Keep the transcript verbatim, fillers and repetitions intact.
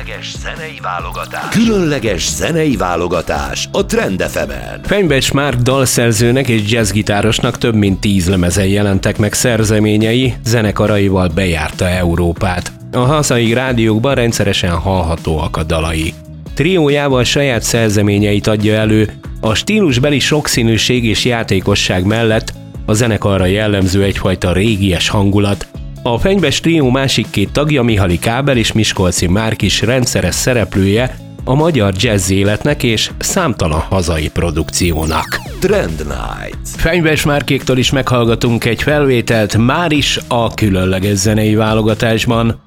Különleges zenei válogatás. Különleges zenei válogatás a Trend ef emen. Fenyves Márk dalszerzőnek és jazzgitárosnak több mint tíz lemezen jelentek meg szerzeményei, zenekaraival bejárta Európát. A hazai rádiókban rendszeresen hallhatóak a dalai. Triójával saját szerzeményeit adja elő, a stílusbeli sokszínűség és játékosság mellett a zenekarra jellemző egyfajta régies hangulat. A Fenyves trió másik két tagja, Mihály Kábel és Miskolci Márk is rendszeres szereplője a magyar jazz életnek és számtalan hazai produkciónak. Trend Night. Fenyves Márkéktól is meghallgatunk egy felvételt már is a különleges zenei válogatásban.